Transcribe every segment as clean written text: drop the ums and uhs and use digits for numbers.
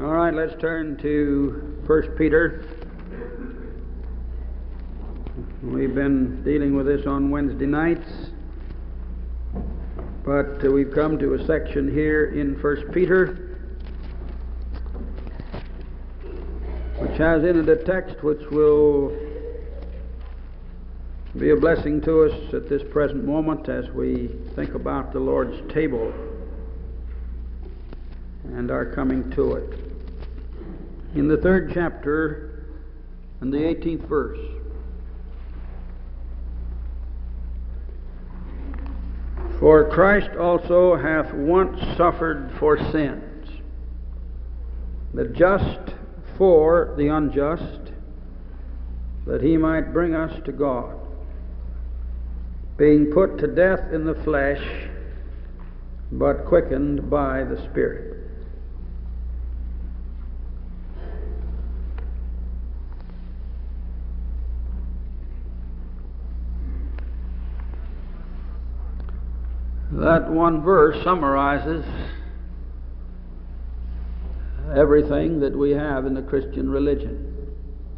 All right, let's turn to 1 Peter. We've been dealing with this on Wednesday nights, but we've come to a section here in 1 Peter which has in it a text which will be a blessing to us at this present moment as we think about the Lord's table and our coming to it. In the 3rd chapter and the 18th verse. For Christ also hath once suffered for sins, the just for the unjust, that he might bring us to God, being put to death in the flesh, but quickened by the Spirit. That one verse summarizes everything that we have in the Christian religion.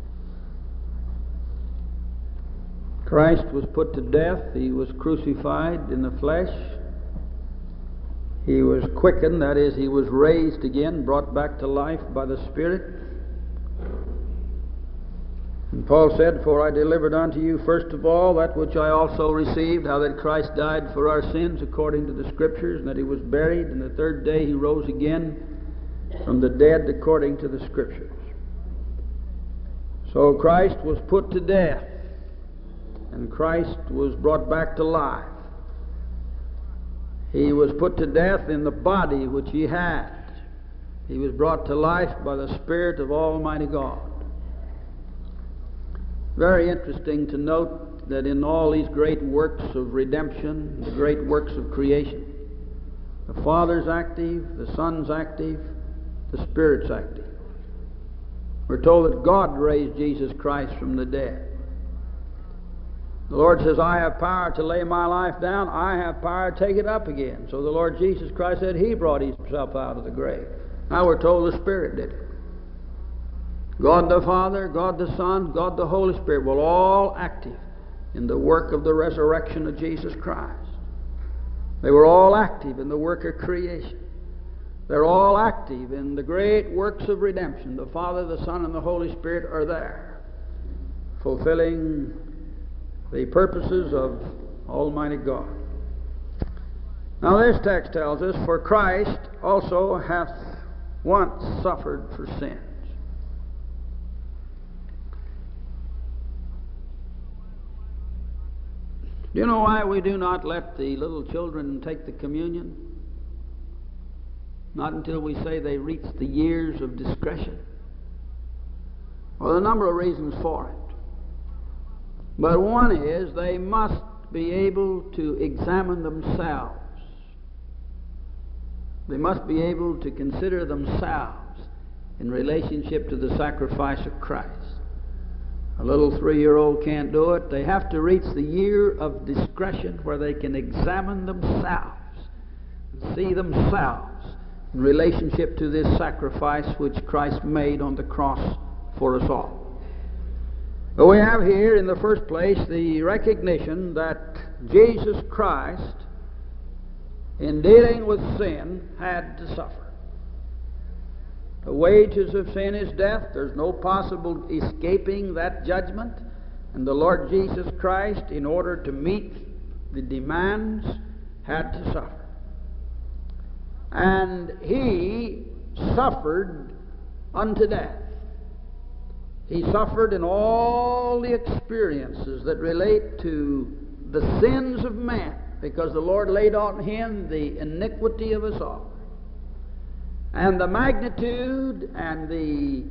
Christ was put to death. He was crucified in the flesh. He was quickened, that is, he was raised again, brought back to life by the Spirit. And Paul said, For I delivered unto you first of all that which I also received, how that Christ died for our sins according to the Scriptures, and that he was buried, and the third day he rose again from the dead according to the Scriptures. So Christ was put to death, and Christ was brought back to life. He was put to death in the body which he had. He was brought to life by the Spirit of Almighty God. Very interesting to note that in all these great works of redemption, the great works of creation, the Father's active, the Son's active, the Spirit's active. We're told that God raised Jesus Christ from the dead. The Lord says, I have power to lay my life down, I have power to take it up again. So the Lord Jesus Christ said he brought himself out of the grave. Now we're told the Spirit did it. God the Father, God the Son, God the Holy Spirit were all active in the work of the resurrection of Jesus Christ. They were all active in the work of creation. They're all active in the great works of redemption. The Father, the Son, and the Holy Spirit are there, fulfilling the purposes of Almighty God. Now this text tells us, For Christ also hath once suffered for sin. Do you know why we do not let the little children take the communion? Not until we say they reach the years of discretion. Well, there are a number of reasons for it. But one is they must be able to examine themselves. They must be able to consider themselves in relationship to the sacrifice of Christ. A little 3-year-old can't do it. They have to reach the year of discretion where they can examine themselves and see themselves in relationship to this sacrifice which Christ made on the cross for us all. But we have here, in the first place, the recognition that Jesus Christ, in dealing with sin, had to suffer. The wages of sin is death. There's no possible escaping that judgment. And the Lord Jesus Christ, in order to meet the demands, had to suffer. And he suffered unto death. He suffered in all the experiences that relate to the sins of man, because the Lord laid on him the iniquity of us all. And the magnitude and the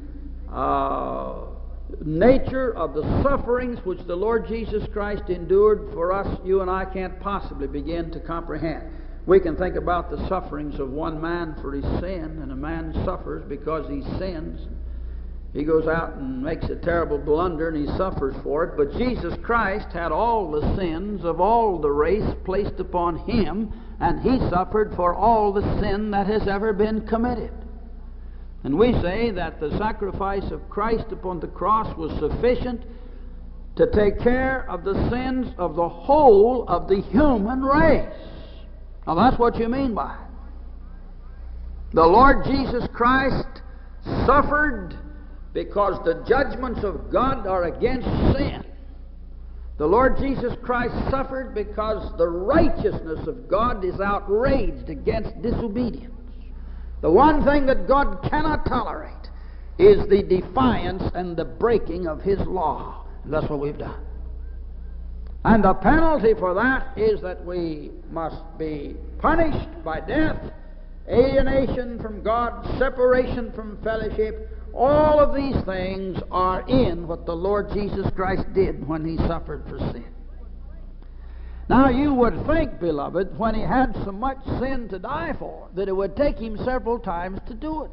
nature of the sufferings which the Lord Jesus Christ endured for us, you and I can't possibly begin to comprehend. We can think about the sufferings of one man for his sin, and a man suffers because he sins. He goes out and makes a terrible blunder and he suffers for it. But Jesus Christ had all the sins of all the race placed upon him, and he suffered for all the sin that has ever been committed. And we say that the sacrifice of Christ upon the cross was sufficient to take care of the sins of the whole of the human race. Now that's what you mean by it. The Lord Jesus Christ suffered because the judgments of God are against sin. The Lord Jesus Christ suffered because the righteousness of God is outraged against disobedience. The one thing that God cannot tolerate is the defiance and the breaking of His law. And that's what we've done. And the penalty for that is that we must be punished by death, alienation from God, separation from fellowship. All of these things are in what the Lord Jesus Christ did when He suffered for sin. Now you would think, beloved, when He had so much sin to die for, that it would take Him several times to do it.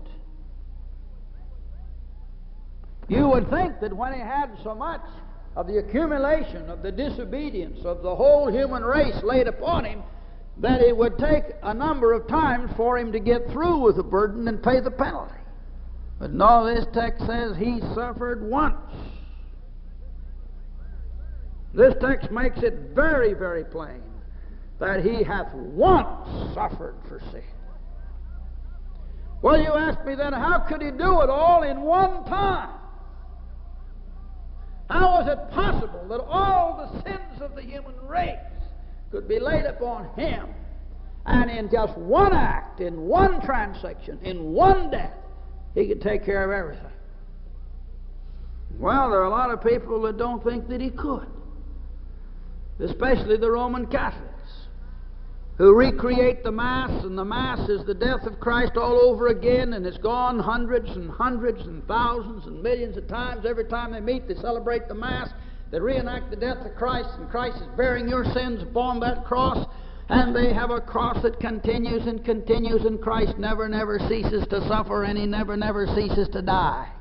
You would think that when He had so much of the accumulation of the disobedience of the whole human race laid upon Him, that it would take a number of times for Him to get through with the burden and pay the penalty. But no, this text says He suffered once. This text makes it very, very plain that He hath once suffered for sin. Well, you ask me then, how could He do it all in one time? How was it possible that all the sins of the human race could be laid upon Him, and in just one act, in one transaction, in one death, He could take care of everything? Well, there are a lot of people that don't think that He could, especially the Roman Catholics, who recreate the Mass, and the Mass is the death of Christ all over again, and it's gone hundreds and hundreds and thousands and millions of times. Every time they meet, they celebrate the Mass. They reenact the death of Christ, and Christ is bearing your sins upon that cross, and they have a cross that continues and continues, and Christ never, never ceases to suffer, and He never, never ceases to die.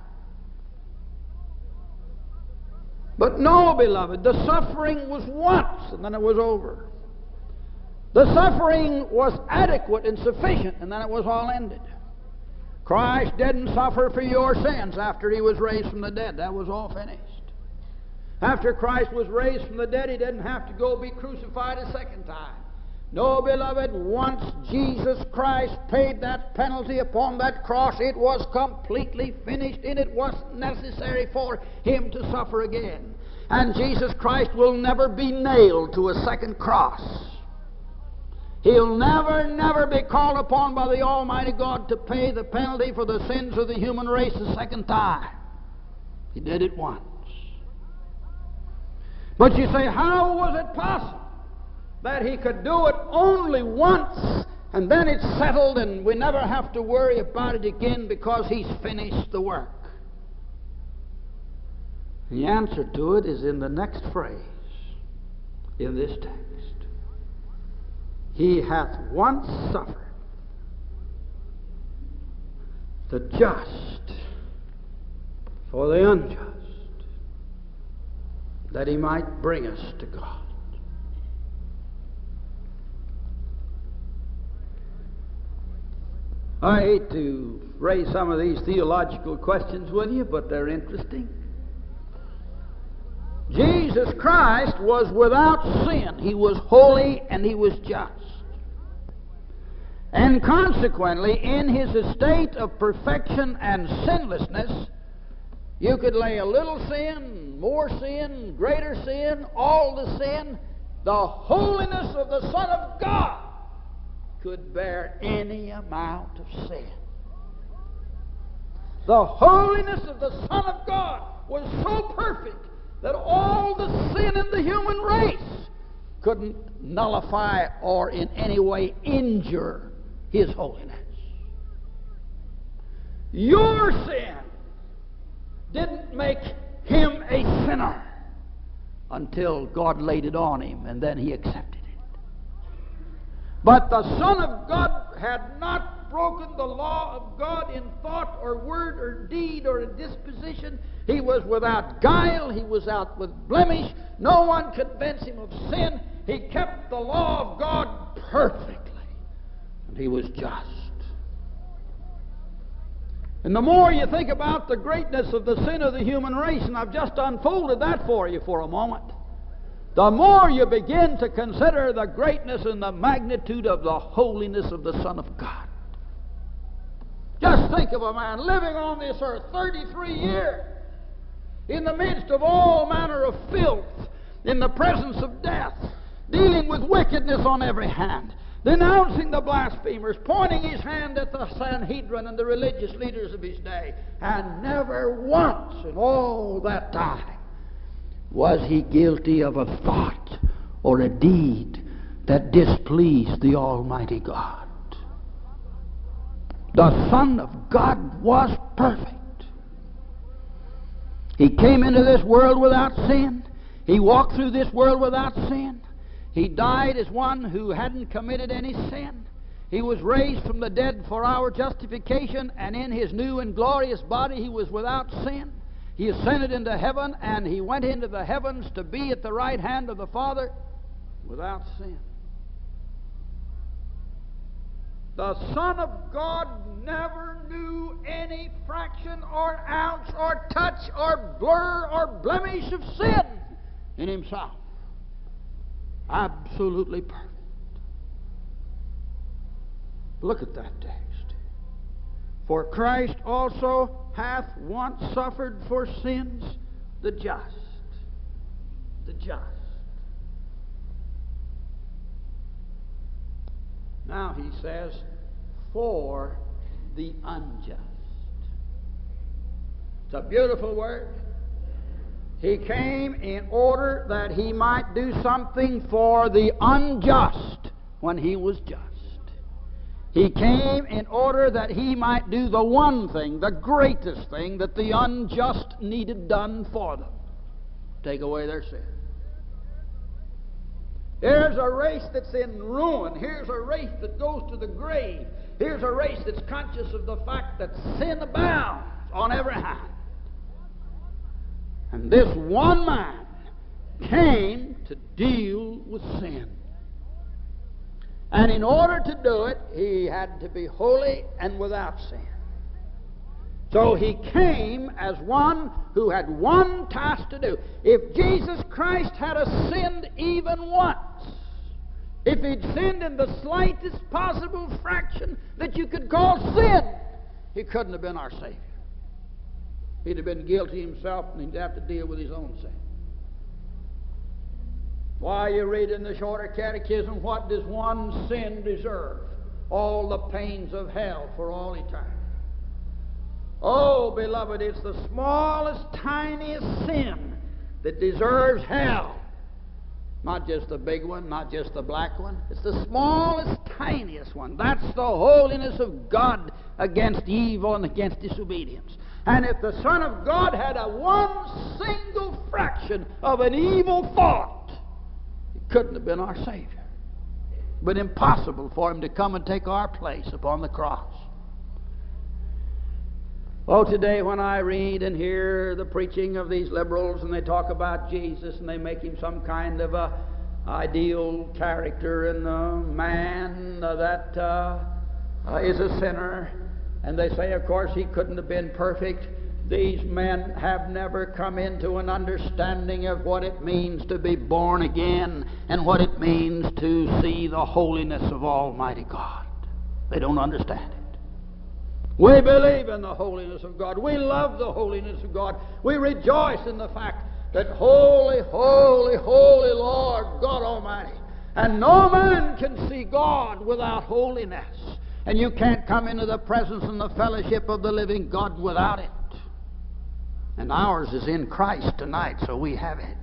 But no, beloved, the suffering was once, and then it was over. The suffering was adequate and sufficient, and then it was all ended. Christ didn't suffer for your sins after He was raised from the dead. That was all finished. After Christ was raised from the dead, He didn't have to go be crucified a second time. No, beloved, once Jesus Christ paid that penalty upon that cross, it was completely finished, and it wasn't necessary for Him to suffer again. And Jesus Christ will never be nailed to a second cross. He'll never, never be called upon by the Almighty God to pay the penalty for the sins of the human race a second time. He did it once. But you say, how was it possible that He could do it only once, and then it's settled and we never have to worry about it again because He's finished the work? The answer to it is in the next phrase in this text. He hath once suffered the just for the unjust, that He might bring us to God. I hate to raise some of these theological questions with you, but they're interesting. Jesus Christ was without sin. He was holy and He was just. And consequently, in His estate of perfection and sinlessness, you could lay a little sin, more sin, greater sin, all the sin. The holiness of the Son of God could bear any amount of sin. The holiness of the Son of God was so perfect that all the sin in the human race couldn't nullify or in any way injure His holiness. Your sin didn't make Him a sinner until God laid it on Him, and then He accepted it. But the Son of God had not broken the law of God in thought or word or deed or disposition. He was without guile. He was out with blemish. No one could convince Him of sin. He kept the law of God perfectly. And He was just. And the more you think about the greatness of the sin of the human race, and I've just unfolded that for you for a moment, the more you begin to consider the greatness and the magnitude of the holiness of the Son of God. Just think of a man living on this earth 33 years in the midst of all manner of filth, in the presence of death, dealing with wickedness on every hand, denouncing the blasphemers, pointing his hand at the Sanhedrin and the religious leaders of his day, and never once in all that time was he guilty of a thought or a deed that displeased the Almighty God. The Son of God was perfect. He came into this world without sin. He walked through this world without sin. He died as one who hadn't committed any sin. He was raised from the dead for our justification, and in his new and glorious body he was without sin. He ascended into heaven, and he went into the heavens to be at the right hand of the Father without sin. The Son of God never knew any fraction or ounce or touch or blur or blemish of sin in himself. Absolutely perfect. Look at that text. For Christ also hath once suffered for sins, the just. The just. Now he says, for the unjust. It's a beautiful word. He came in order that he might do something for the unjust when he was just. He came in order that he might do the one thing, the greatest thing that the unjust needed done for them. Take away their sin. Here's a race that's in ruin. Here's a race that goes to the grave. Here's a race that's conscious of the fact that sin abounds on every hand. And this one man came to deal with sin. And in order to do it, he had to be holy and without sin. So he came as one who had one task to do. If Jesus Christ had sinned even once, if he'd sinned in the slightest possible fraction that you could call sin, he couldn't have been our Savior. He'd have been guilty himself, and he'd have to deal with his own sin. Why, you read in the Shorter Catechism, what does one sin deserve? All the pains of hell for all eternity. Oh, beloved, it's the smallest, tiniest sin that deserves hell. Not just the big one, not just the black one. It's the smallest, tiniest one. That's the holiness of God against evil and against disobedience. And if the Son of God had a one single fraction of an evil thought, he couldn't have been our Savior. But impossible for him to come and take our place upon the cross. Oh, today when I read and hear the preaching of these liberals, and they talk about Jesus, and they make him some kind of a ideal character and a man that is a sinner, and they say, of course, he couldn't have been perfect. These men have never come into an understanding of what it means to be born again and what it means to see the holiness of Almighty God. They don't understand it. We believe in the holiness of God. We love the holiness of God. We rejoice in the fact that holy, holy, holy Lord God Almighty. And no man can see God without holiness. And you can't come into the presence and the fellowship of the living God without it. And ours is in Christ tonight, so we have it.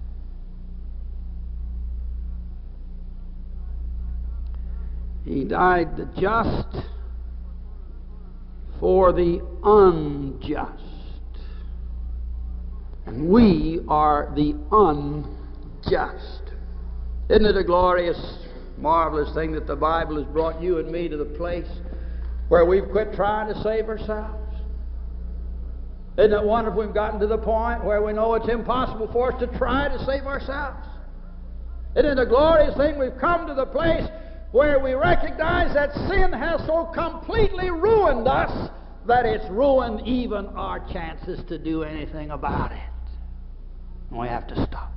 He died the just for the unjust. And we are the unjust. Isn't it a glorious, marvelous thing that the Bible has brought you and me to the place where we've quit trying to save ourselves? Isn't it wonderful we've gotten to the point where we know it's impossible for us to try to save ourselves? Isn't it a glorious thing we've come to the place where we recognize that sin has so completely ruined us that it's ruined even our chances to do anything about it. And we have to stop.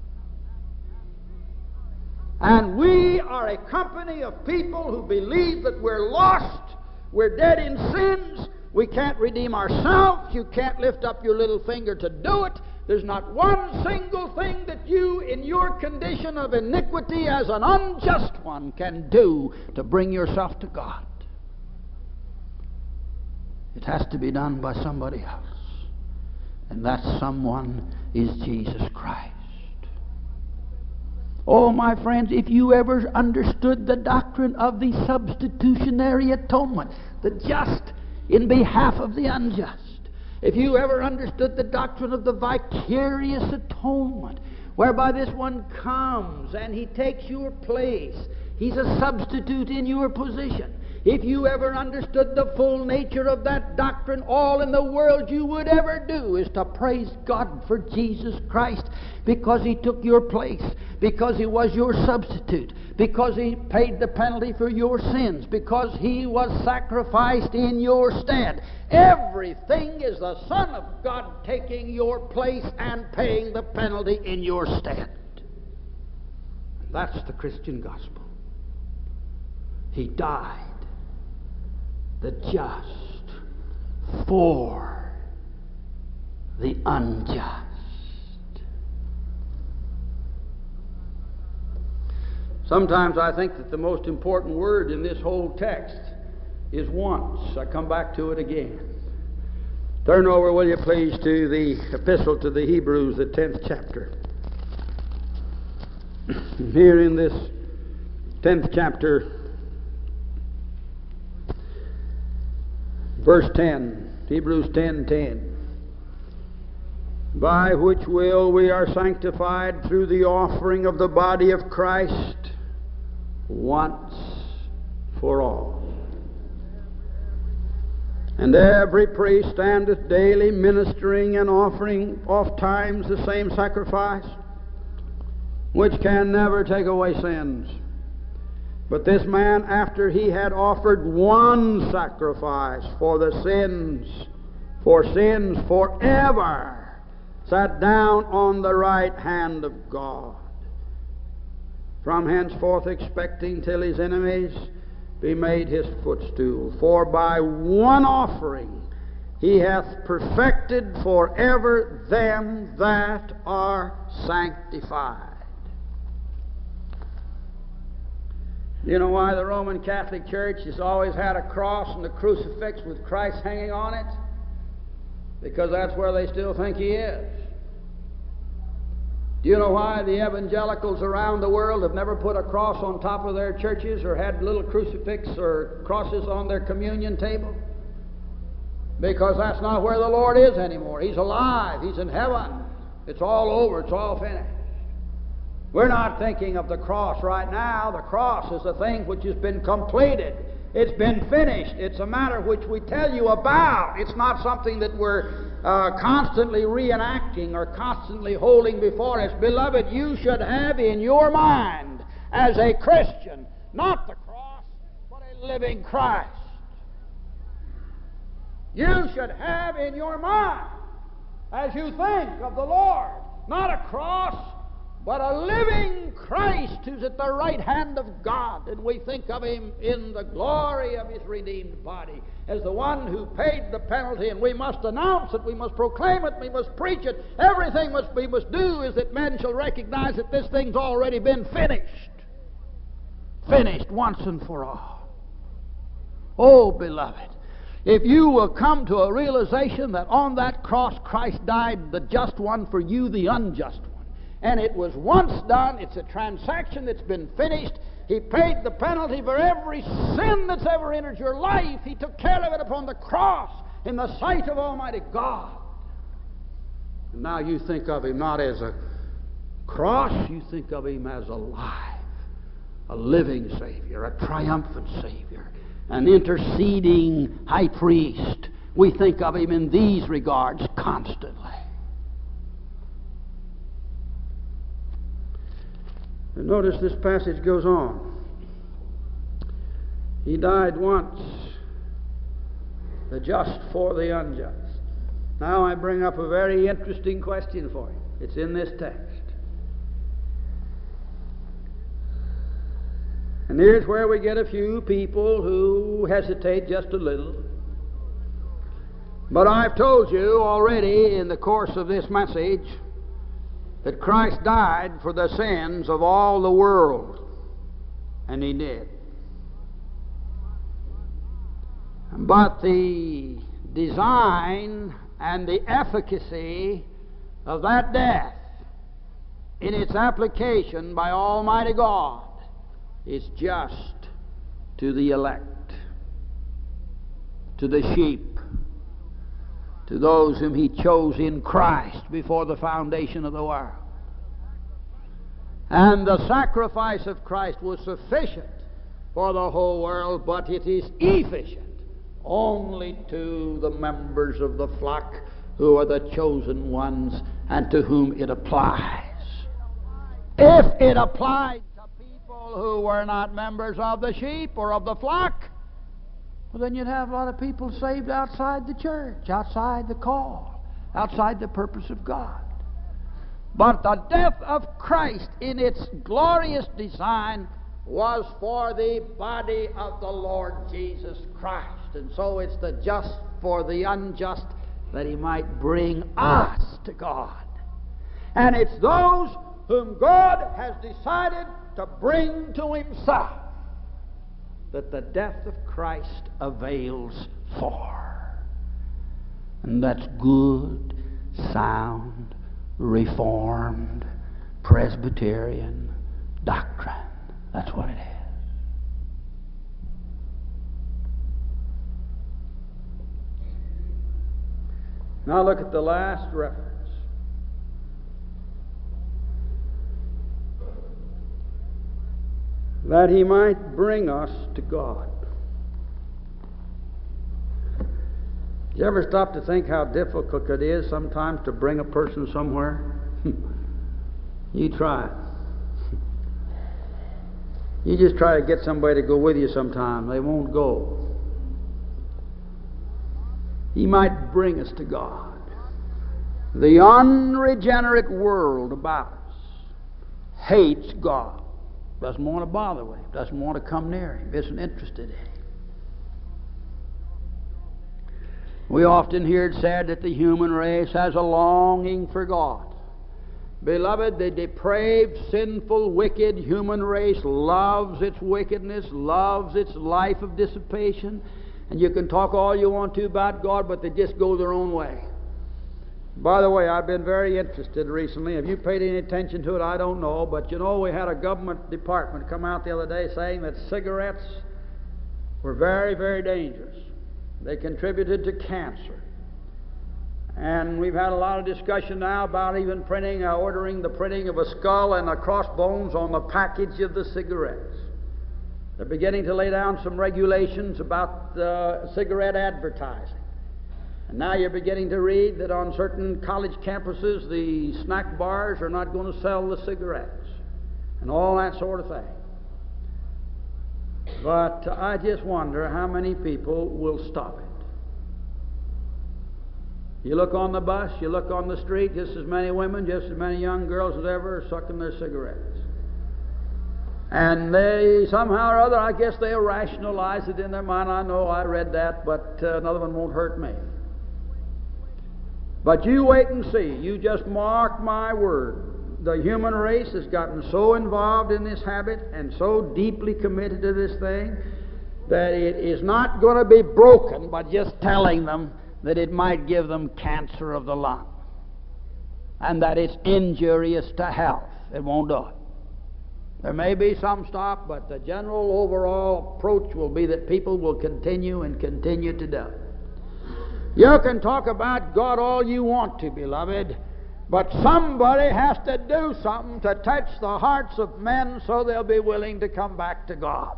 And we are a company of people who believe that we're lost, we're dead in sins, we can't redeem ourselves, you can't lift up your little finger to do it. There's not one single thing that you, in your condition of iniquity as an unjust one, can do to bring yourself to God. It has to be done by somebody else. And that someone is Jesus Christ. Oh, my friends, if you ever understood the doctrine of the substitutionary atonement, the just in behalf of the unjust, if you ever understood the doctrine of the vicarious atonement, whereby this one comes and he takes your place, he's a substitute in your position. If you ever understood the full nature of that doctrine, all in the world you would ever do is to praise God for Jesus Christ, because He took your place, because He was your substitute, because He paid the penalty for your sins, because He was sacrificed in your stead. Everything is the Son of God taking your place and paying the penalty in your stead. That's the Christian gospel. He died, the just, for the unjust. Sometimes I think that the most important word in this whole text is once. I come back to it again. Turn over, will you please, to the epistle to the Hebrews, the 10th chapter. Here in this 10th chapter, verse 10, Hebrews 10:10. By which will we are sanctified through the offering of the body of Christ once for all. And every priest standeth daily ministering and offering oft times the same sacrifice, which can never take away sins. But this man, after he had offered one sacrifice for sins forever, sat down on the right hand of God, from henceforth expecting till his enemies be made his footstool. For by one offering he hath perfected forever them that are sanctified. You know why the Roman Catholic Church has always had a cross and a crucifix with Christ hanging on it? Because that's where they still think He is. Do you know why the evangelicals around the world have never put a cross on top of their churches or had little crucifix or crosses on their communion table? Because that's not where the Lord is anymore. He's alive. He's in heaven. It's all over. It's all finished. We're not thinking of the cross right now. The cross is a thing which has been completed. It's been finished. It's a matter which we tell you about. It's not something that we're constantly reenacting or constantly holding before us. Beloved, you should have in your mind as a Christian not the cross, but a living Christ. You should have in your mind, as you think of the Lord, not a cross, but a living Christ who's at the right hand of God. And we think of Him in the glory of His redeemed body as the one who paid the penalty, and we must announce it, we must proclaim it, we must preach it. Everything we must do is that men shall recognize that this thing's already been finished. Finished once and for all. Oh, beloved, if you will come to a realization that on that cross Christ died, the just one, for you, the unjust one, and it was once done, it's a transaction that's been finished. He paid the penalty for every sin that's ever entered your life. He took care of it upon the cross in the sight of Almighty God. And now you think of Him not as a cross, you think of Him as alive, a living Savior, a triumphant Savior, an interceding high priest. We think of Him in these regards constantly. And notice this passage goes on. He died once the just for the unjust. Now I bring up a very interesting question for you. It's in this text. And here's where we get a few people who hesitate just a little. But I've told you already in the course of this message that Christ died for the sins of all the world. And He did. But the design and the efficacy of that death in its application by Almighty God is just to the elect, to the sheep, to those whom He chose in Christ before the foundation of the world. And the sacrifice of Christ was sufficient for the whole world, but it is efficient only to the members of the flock who are the chosen ones and to whom it applies. If it applied to people who were not members of the sheep or of the flock, well, then you'd have a lot of people saved outside the church, outside the call, outside the purpose of God. But the death of Christ in its glorious design was for the body of the Lord Jesus Christ. And so it's the just for the unjust, that He might bring us to God. And it's those whom God has decided to bring to Himself that the death of Christ avails for. And that's good, sound, Reformed, Presbyterian doctrine. That's what it is. Now look at the last reference. That He might bring us to God. Did you ever stop to think how difficult it is sometimes to bring a person somewhere? You try it. You just try to get somebody to go with you sometime. They won't go. He might bring us to God. The unregenerate world about us hates God. Doesn't want to bother with Him. Doesn't want to come near Him. Isn't interested in Him. We often hear it said that the human race has a longing for God. Beloved, the depraved, sinful, wicked human race loves its wickedness, loves its life of dissipation. And you can talk all you want to about God, but they just go their own way. By the way, I've been very interested recently. Have you paid any attention to it? I don't know. But you know, we had a government department come out the other day saying that cigarettes were very, very dangerous. They contributed to cancer. And we've had a lot of discussion now about even ordering the printing of a skull and a crossbones on the package of the cigarettes. They're beginning to lay down some regulations about cigarette advertising. And now you're beginning to read that on certain college campuses, the snack bars are not going to sell the cigarettes and all that sort of thing. But I just wonder how many people will stop it. You look on the bus, you look on the street, just as many women, just as many young girls as ever are sucking their cigarettes. And they, somehow or other, I guess they'll rationalize it in their mind. I know I read that, but another one won't hurt me. But you wait and see. You just mark my word. The human race has gotten so involved in this habit and so deeply committed to this thing that it is not going to be broken by just telling them that it might give them cancer of the lung and that it's injurious to health. It won't do it. There may be some stop, but the general overall approach will be that people will continue and continue to do it. You can talk about God all you want to, beloved, but somebody has to do something to touch the hearts of men so they'll be willing to come back to God.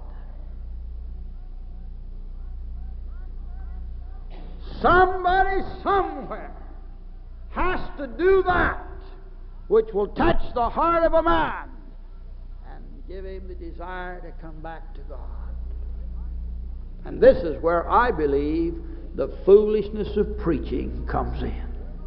Somebody somewhere has to do that which will touch the heart of a man and give him the desire to come back to God. And this is where I believe the foolishness of preaching comes in.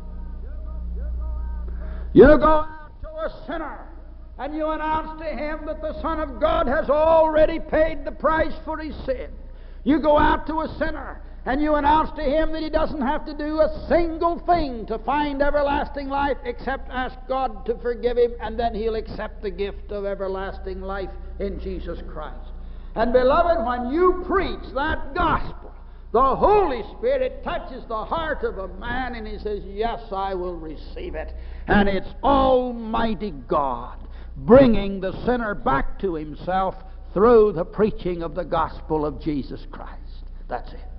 You go out to a sinner and you announce to him that the Son of God has already paid the price for his sin. You go out to a sinner and you announce to him that he doesn't have to do a single thing to find everlasting life except ask God to forgive him, and then he'll accept the gift of everlasting life in Jesus Christ. And beloved, when you preach that gospel, the Holy Spirit touches the heart of a man and he says, yes, I will receive it. And it's Almighty God bringing the sinner back to himself through the preaching of the gospel of Jesus Christ. That's it.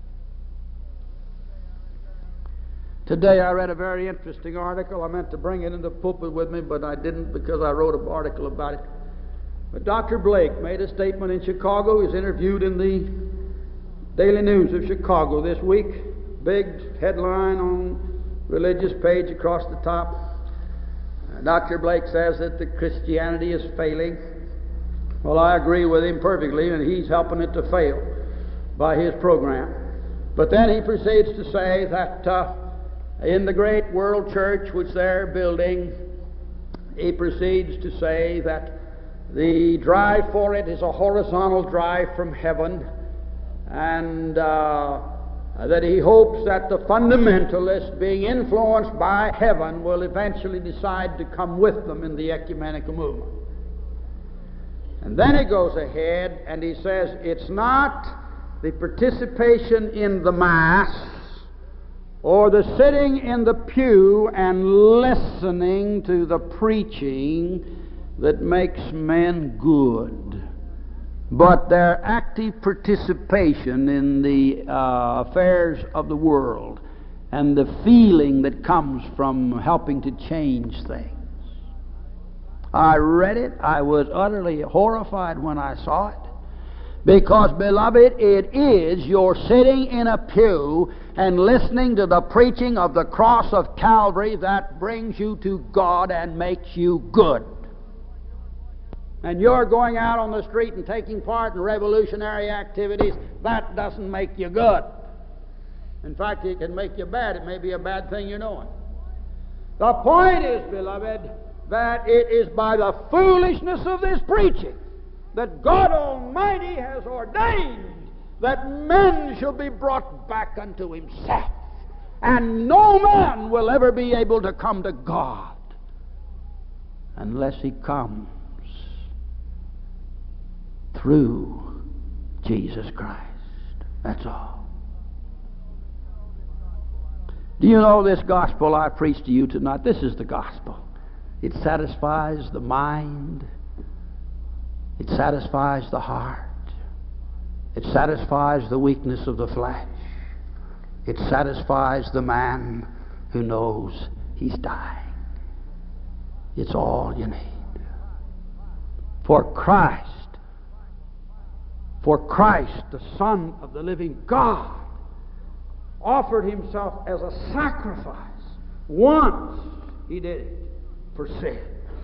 Today I read a very interesting article. I meant to bring it in the pulpit with me, but I didn't because I wrote an article about it. But Dr. Blake made a statement in Chicago. He was interviewed in the Daily News of Chicago this week. Big headline on religious page across the top. Dr. Blake says that the Christianity is failing. Well, I agree with him perfectly, and he's helping it to fail by his program. But then he proceeds to say that in the great world church which they're building, he proceeds to say that the drive for it is a horizontal drive from heaven, and that he hopes that the fundamentalists, being influenced by heaven, will eventually decide to come with them in the ecumenical movement. And then he goes ahead and he says it's not the participation in the Mass or the sitting in the pew and listening to the preaching that makes men good, but their active participation in the affairs of the world and the feeling that comes from helping to change things. I read it. I was utterly horrified when I saw it. Because, beloved, it is your sitting in a pew and listening to the preaching of the cross of Calvary that brings you to God and makes you good. And you're going out on the street and taking part in revolutionary activities, that doesn't make you good. In fact, it can make you bad. It may be a bad thing you're doing. The point is, beloved, that it is by the foolishness of this preaching that God Almighty has ordained that men shall be brought back unto Himself. And no man will ever be able to come to God unless he comes through Jesus Christ. That's all. Do you know this gospel I preach to you tonight? This is the gospel. It satisfies the mind. It satisfies the heart. It satisfies the weakness of the flesh. It satisfies the man who knows he's dying. It's all you need. For Christ, the Son of the living God, offered Himself as a sacrifice. Once He did it for sin.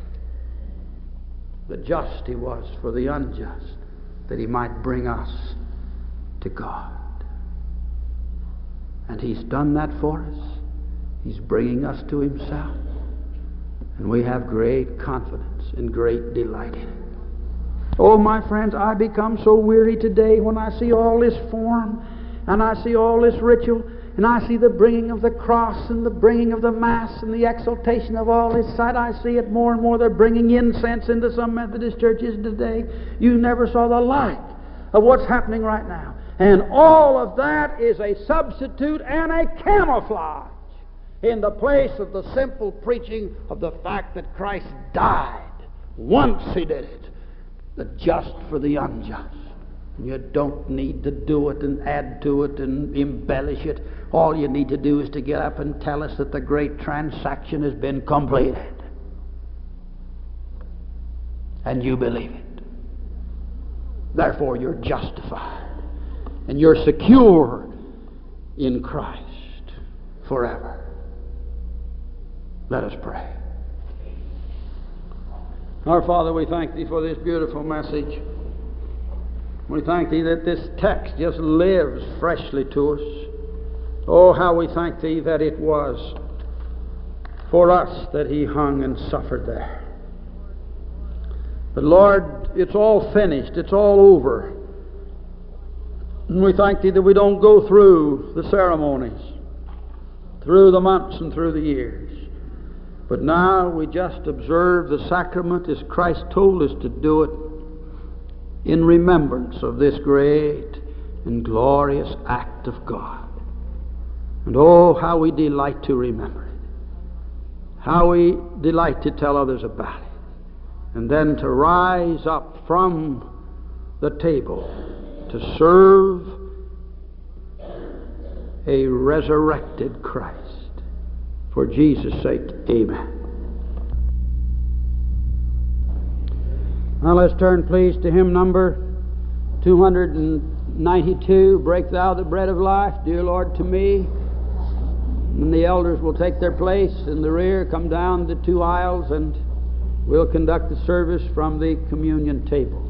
The just He was for the unjust, that He might bring us to God. And He's done that for us. He's bringing us to Himself. And we have great confidence and great delight in it. Oh, my friends, I become so weary today when I see all this form and I see all this ritual and I see the bringing of the cross and the bringing of the Mass and the exaltation of all this sight. I see it more and more. They're bringing incense into some Methodist churches today. You never saw the like of what's happening right now. And all of that is a substitute and a camouflage in the place of the simple preaching of the fact that Christ died. Once He did it. The just for the unjust. And you don't need to do it and add to it and embellish it. All you need to do is to get up and tell us that the great transaction has been completed. And you believe it. Therefore you're justified. And you're secure in Christ forever. Let us pray. Our Father, we thank Thee for this beautiful message. We thank Thee that this text just lives freshly to us. Oh, how we thank Thee that it was for us that He hung and suffered there. But Lord, it's all finished. It's all over. And we thank Thee that we don't go through the ceremonies, through the months and through the years. But now we just observe the sacrament as Christ told us to do it, in remembrance of this great and glorious act of God. And oh, how we delight to remember it. How we delight to tell others about it. And then to rise up from the table to serve a resurrected Christ. For Jesus' sake, amen. Now let's turn, please, to hymn number 292, Break Thou the Bread of Life, Dear Lord, to me. And the elders will take their place in the rear, come down the two aisles, and we'll conduct the service from the communion table.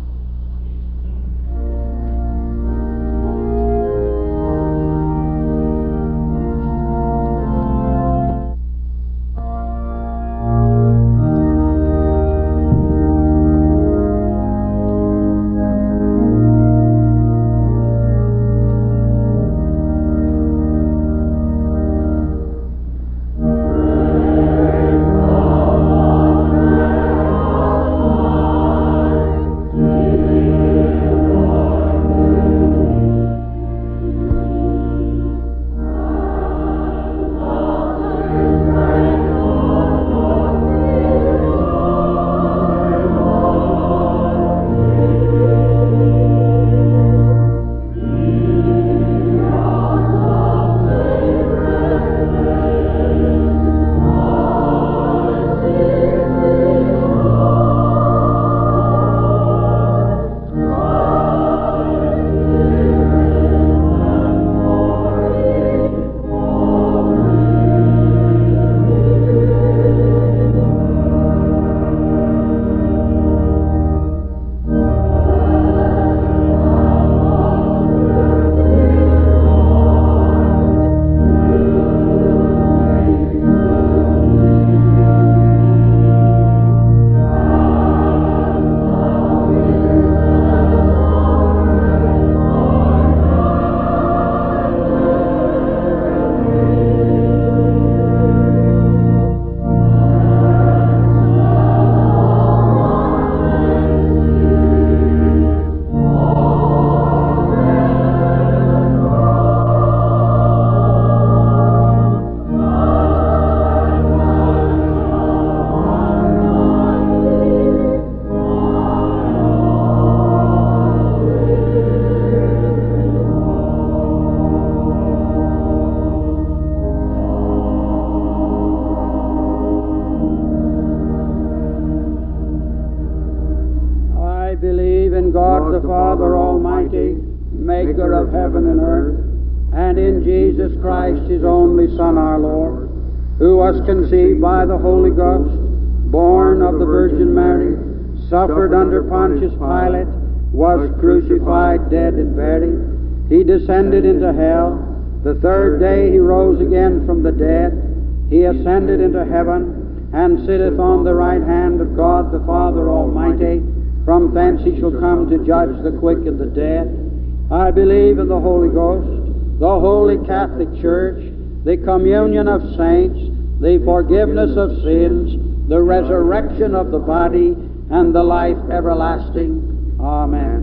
Son, our Lord, who was conceived by the Holy Ghost, born of the Virgin Mary, suffered under Pontius Pilate, was crucified, dead, and buried. He descended into hell. The third day he rose again from the dead. He ascended into heaven, and sitteth on the right hand of God the Father Almighty. From thence he shall come to judge the quick and the dead. I believe in the Holy Ghost, the Holy Catholic Church, the communion of saints, the forgiveness of sins, the resurrection of the body, and the life everlasting. Amen.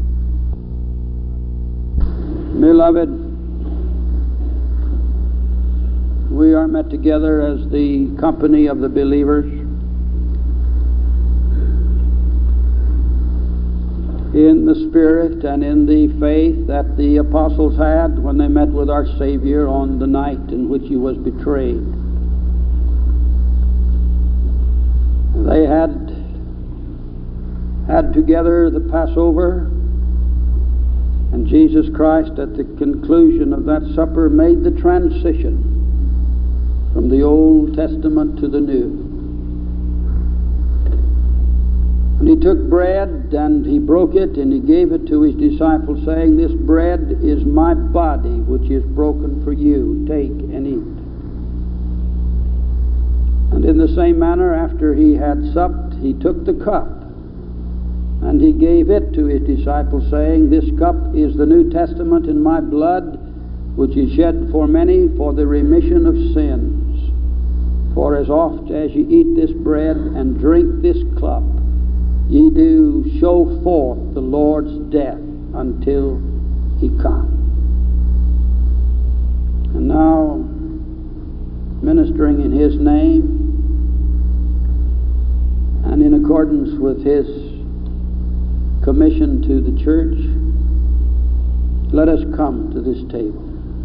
Beloved, we are met together as the company of the believers in the Spirit and in the faith that the apostles had when they met with our Savior on the night in which he was betrayed. They had together the Passover, and Jesus Christ at the conclusion of that supper made the transition from the Old Testament to the New. And he took bread, and he broke it, and he gave it to his disciples, saying, "This bread is my body, which is broken for you. Take and eat." And in the same manner, after he had supped, he took the cup, and he gave it to his disciples, saying, "This cup is the New Testament in my blood, which is shed for many for the remission of sins. For as oft as ye eat this bread and drink this cup, ye do show forth the Lord's death until he come." And now, ministering in his name, and in accordance with his commission to the church, let us come to this table.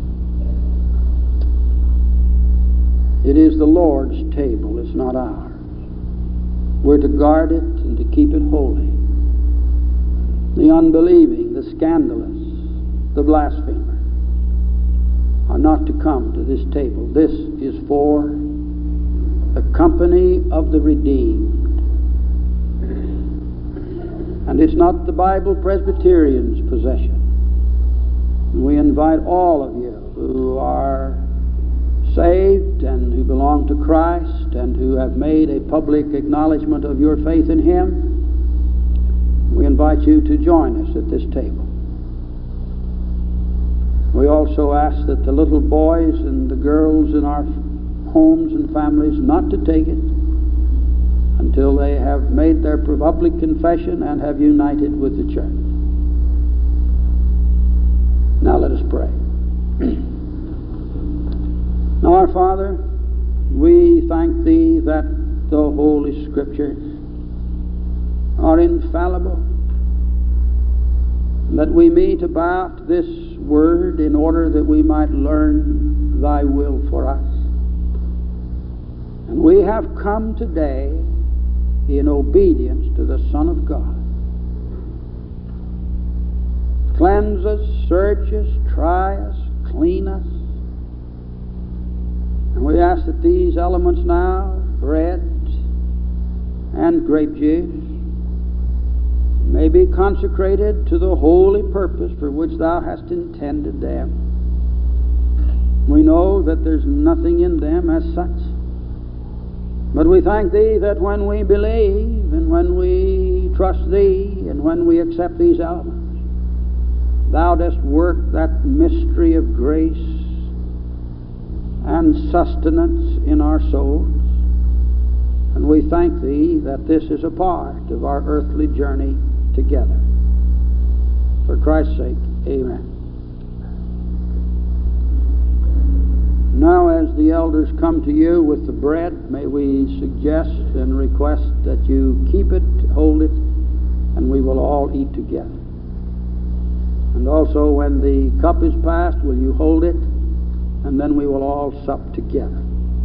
It is the Lord's table, it's not ours. We're to guard it and to keep it holy. The unbelieving, the scandalous, the blasphemer are not to come to this table. This is for the company of the redeemed. And it's not the Bible Presbyterian's possession. We invite all of you who are saved and who belong to Christ and who have made a public acknowledgement of your faith in Him, we invite you to join us at this table. We also ask that the little boys and the girls in our homes and families not to take it until they have made their public confession and have united with the church. Now let us pray. Now, our Father, we thank Thee that the Holy Scriptures are infallible, that we meet about this Word in order that we might learn Thy will for us. And we have come today in obedience to the Son of God. Cleanse us, search us, try us, clean us. And we ask that these elements now, bread and grape juice, may be consecrated to the holy purpose for which Thou hast intended them. We know that there's nothing in them as such. But we thank Thee that when we believe and when we trust Thee and when we accept these elements, Thou dost work that mystery of grace and sustenance in our souls. And we thank Thee that this is a part of our earthly journey together. For Christ's sake, amen. Now, as the elders come to you with the bread, may we suggest and request that you keep it, hold it, and we will all eat together. And also, when the cup is passed, will you hold it, and then we will all sup together.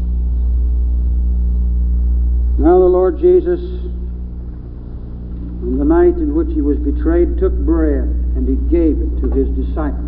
Now the Lord Jesus, on the night in which He was betrayed, took bread, and He gave it to His disciples.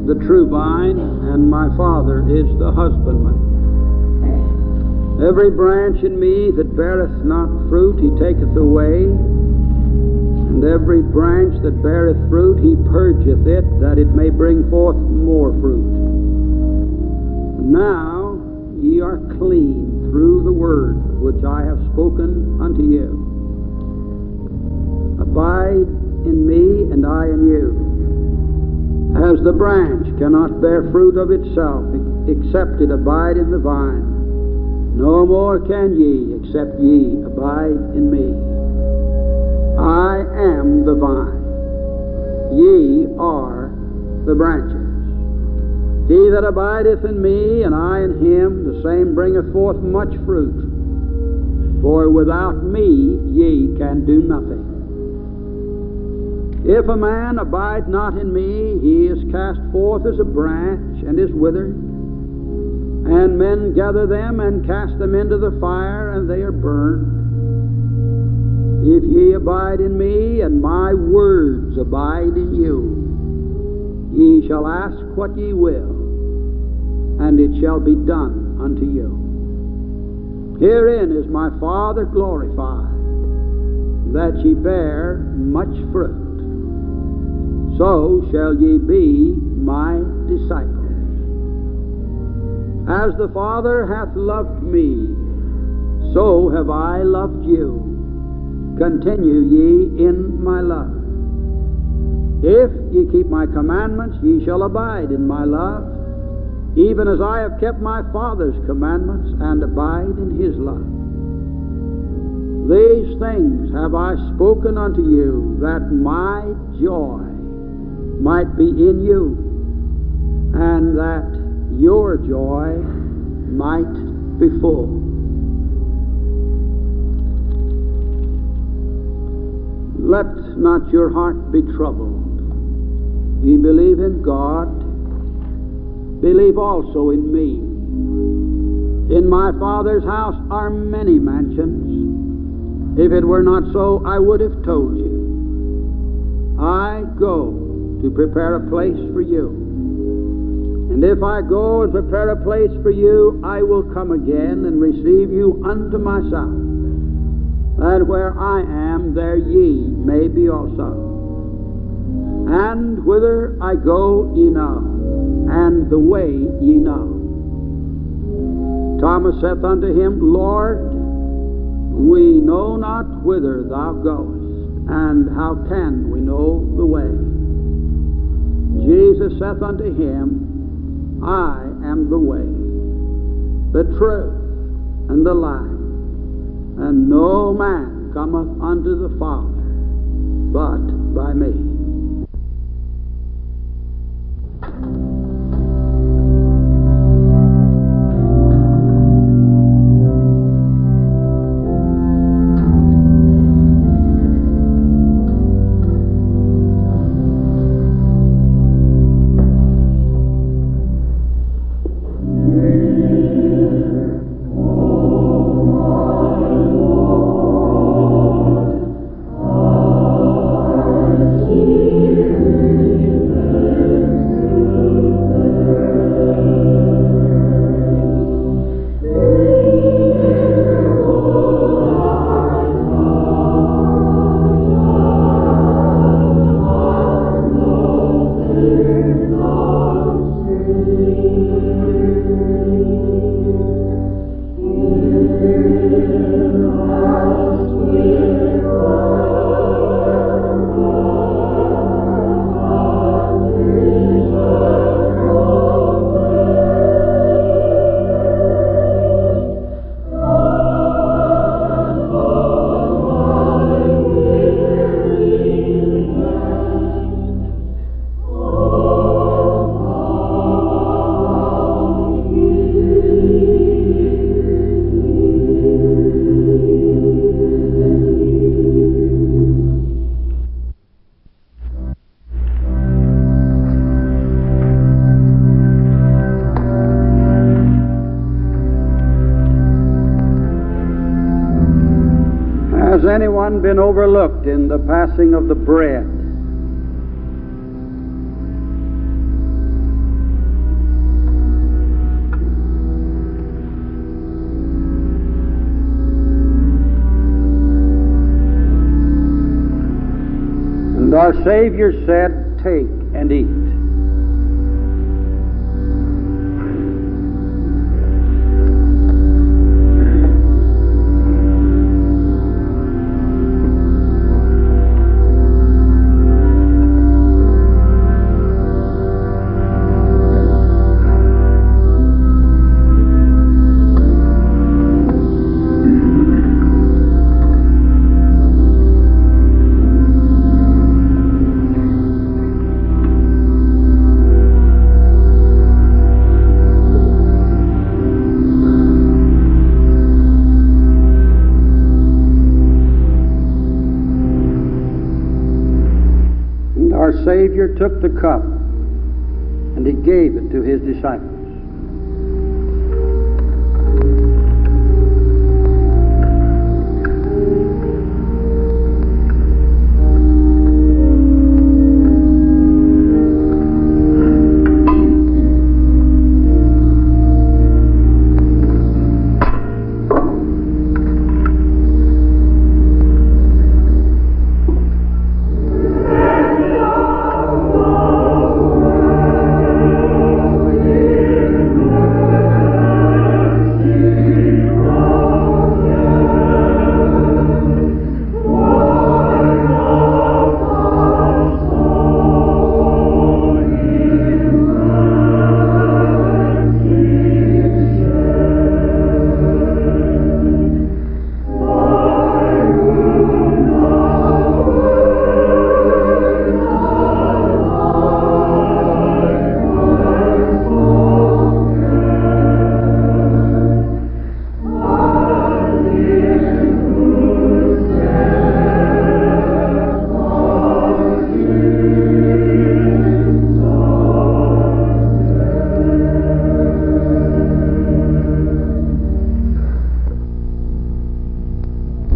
the true vine, and my Father is the husbandman. Every branch in me that beareth not fruit, he taketh away, and every branch that beareth fruit, he purgeth it, that it may bring forth more fruit. Now ye are clean through the word which I have spoken unto you. Abide in me, and I in you. As the branch cannot bear fruit of itself, except it abide in the vine, no more can ye, except ye abide in me. I am the vine, ye are the branches. He that abideth in me, and I in him, the same bringeth forth much fruit. For without me ye can do nothing. If a man abide not in me, he is cast forth as a branch, and is withered. And men gather them, and cast them into the fire, and they are burned. If ye abide in me, and my words abide in you, ye shall ask what ye will, and it shall be done unto you. Herein is my Father glorified, that ye bear much fruit. So shall ye be my disciples. As the Father hath loved me, so have I loved you. Continue ye in my love. If ye keep my commandments, ye shall abide in my love, even as I have kept my Father's commandments, and abide in his love. These things have I spoken unto you, that my joy might be in you, and that your joy might be full. Let not your heart be troubled. Ye believe in God, believe also in me. In my Father's house are many mansions. If it were not so, I would have told you. I go to prepare a place for you. And if I go and prepare a place for you, I will come again and receive you unto myself, that where I am, there ye may be also. And whither I go ye know, and the way ye know. Thomas saith unto him, Lord, we know not whither thou goest, and how can we know the way? Jesus saith unto him, I am the way, the truth, and the life, and no man cometh unto the Father but by me. Has anyone been overlooked in the passing of the bread? our Savior said, "Take and eat." Our Savior took the cup, and He gave it to His disciples.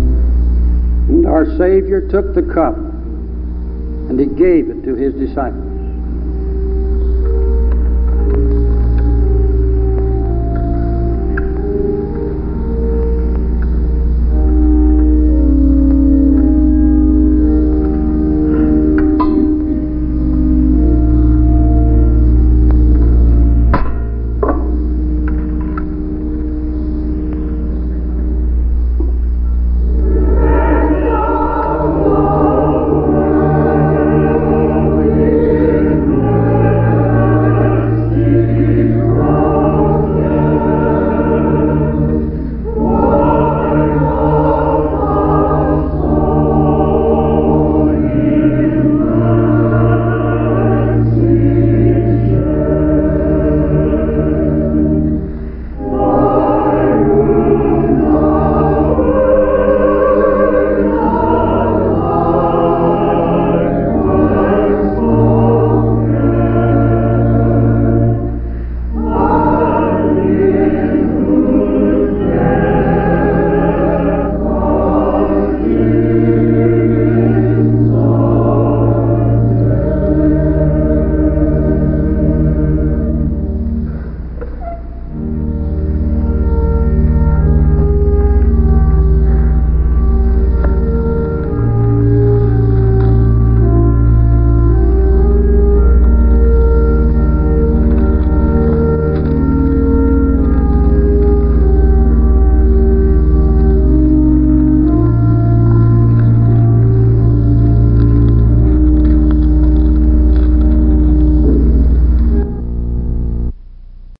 Our Savior took the cup, and He gave it to His disciples.